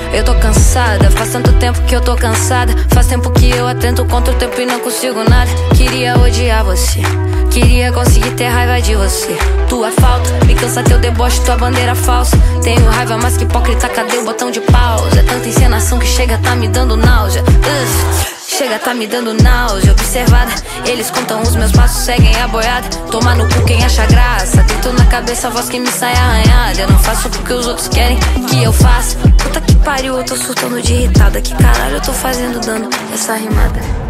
Eu tô cansada, faz tanto tempo que eu tô cansada. Faz tempo que eu atento contra o tempo e não consigo nada. Queria odiar você, queria conseguir ter raiva de você. Tua falta, me cansa teu deboche, tua bandeira falsa. Tenho raiva, mas que hipócrita, cadê o botão de pausa? É tanta encenação que chega, tá me dando náusea. Chega, tá me dando náusea. Observada, eles contam os meus passos, seguem a boiada. Toma no cu quem acha graça. Deito na cabeça, a voz que me sai arranhada. Eu não faço porque os outros querem que eu faça. Puta que pariu, eu tô surtando de irritada. Que caralho eu tô fazendo dando essa rimada?